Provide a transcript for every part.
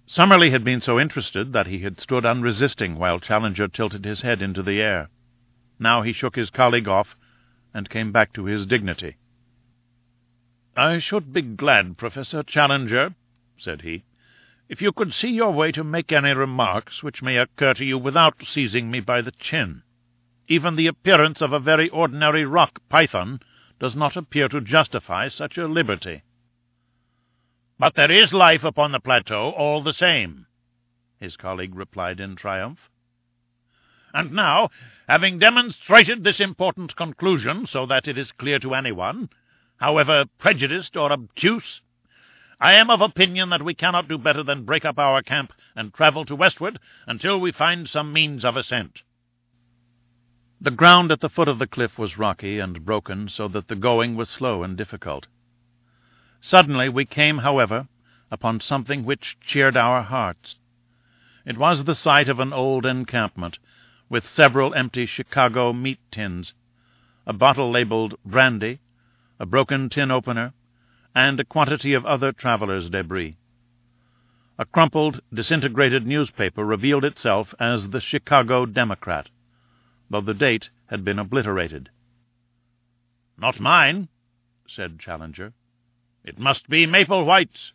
Summerlee had been so interested that he had stood unresisting while Challenger tilted his head into the air. Now he shook his colleague off and came back to his dignity. "I should be glad, Professor Challenger," said he, "if you could see your way to make any remarks which may occur to you without seizing me by the chin. Even the appearance of a very ordinary rock python does not appear to justify such a liberty." "But there is life upon the plateau all the same," his colleague replied in triumph. "And now, having demonstrated this important conclusion so that it is clear to anyone, however prejudiced or obtuse, I am of opinion that we cannot do better than break up our camp and travel to westward until we find some means of ascent." The ground at the foot of the cliff was rocky and broken, so that the going was slow and difficult. Suddenly we came, however, upon something which cheered our hearts. It was the sight of an old encampment, with several empty Chicago meat tins, a bottle labeled brandy, a broken tin opener, and a quantity of other travelers' debris. A crumpled, disintegrated newspaper revealed itself as the Chicago Democrat, though the date had been obliterated. "Not mine," said Challenger. "It must be Maplewhite's."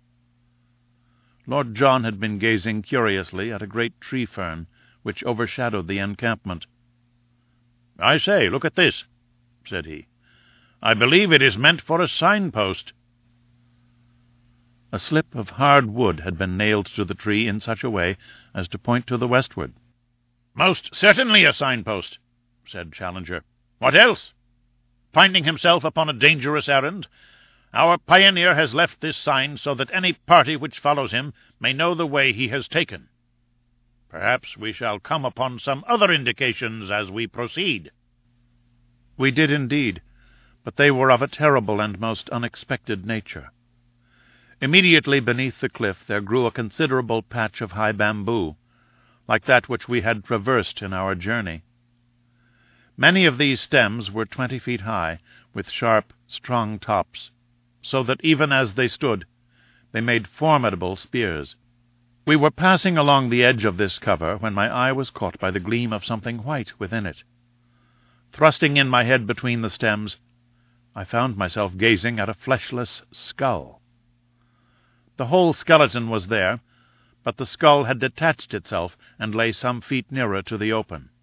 Lord John had been gazing curiously at a great tree-fern which overshadowed the encampment. "I say, look at this," said he. "I believe it is meant for a signpost." A slip of hard wood had been nailed to the tree in such a way as to point to the westward. "Most certainly a signpost," said Challenger. "What else? Finding himself upon a dangerous errand, our pioneer has left this sign so that any party which follows him may know the way he has taken. Perhaps we shall come upon some other indications as we proceed." We did indeed, but they were of a terrible and most unexpected nature. Immediately beneath the cliff there grew a considerable patch of high bamboo, like that which we had traversed in our journey. Many of these stems were 20 feet high, with sharp, strong tops, so that even as they stood, they made formidable spears. We were passing along the edge of this cover when my eye was caught by the gleam of something white within it. Thrusting in my head between the stems, I found myself gazing at a fleshless skull. The whole skeleton was there, but the skull had detached itself and lay some feet nearer to the open.